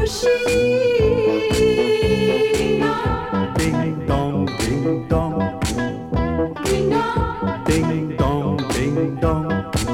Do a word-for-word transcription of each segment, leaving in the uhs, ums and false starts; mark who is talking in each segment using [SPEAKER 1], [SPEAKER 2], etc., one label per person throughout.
[SPEAKER 1] खुशी
[SPEAKER 2] Ding dong, ding dong,
[SPEAKER 1] ding dong,
[SPEAKER 2] ding dong, ding dong.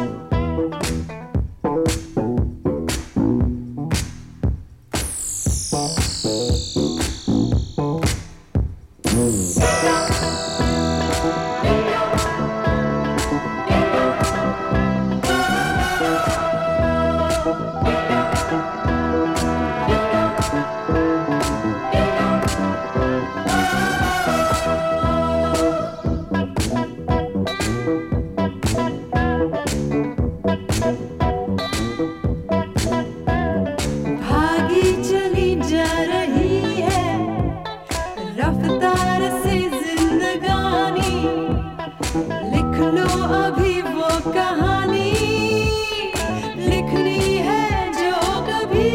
[SPEAKER 1] भागी चली जा रही है रफ्तार से जिंदगानी, लिख लो अभी वो कहानी, लिखनी है जो कभी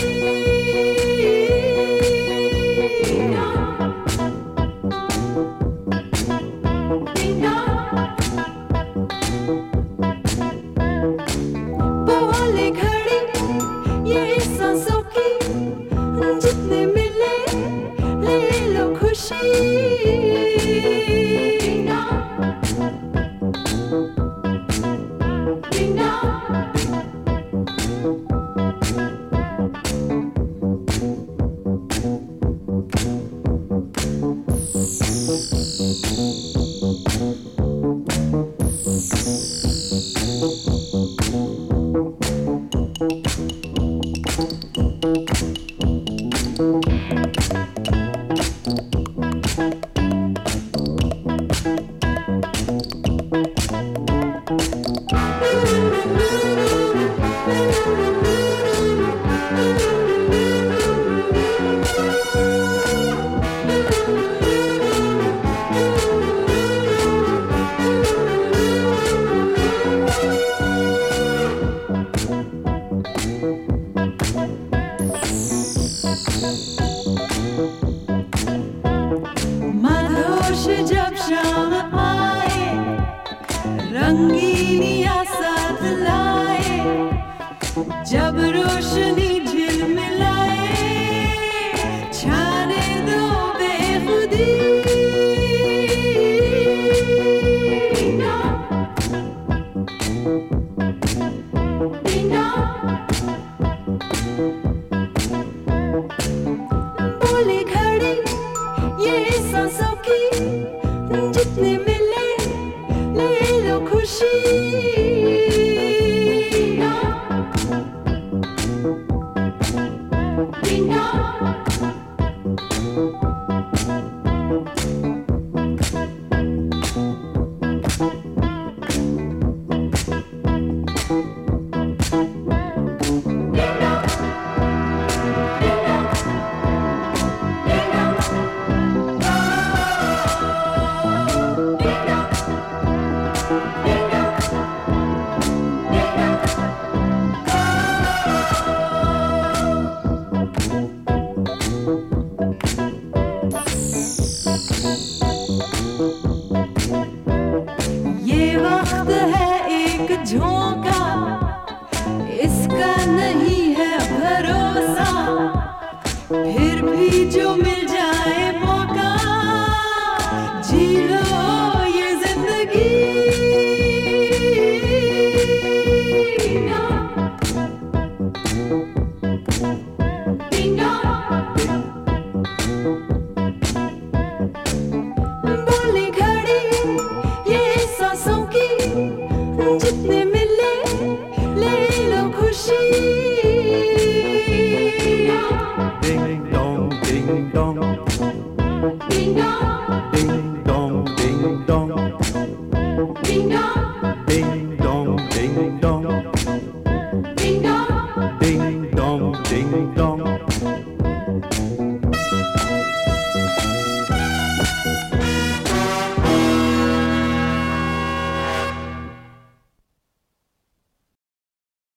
[SPEAKER 1] बोले घड़ी ये सांसों की, जितने मिले ले लो खुशी। मधोश जब शाम आए, रंगीनियां साथ लाए, जब रोशनी झिलमिलाए, छाने दो बेखुदी। बोली घड़ी ये सांसों की, जितने मिले ले लो खुशी। ये वक्त है एक झोंका, इसका नहीं है भरोसा, फिर भी जो मिल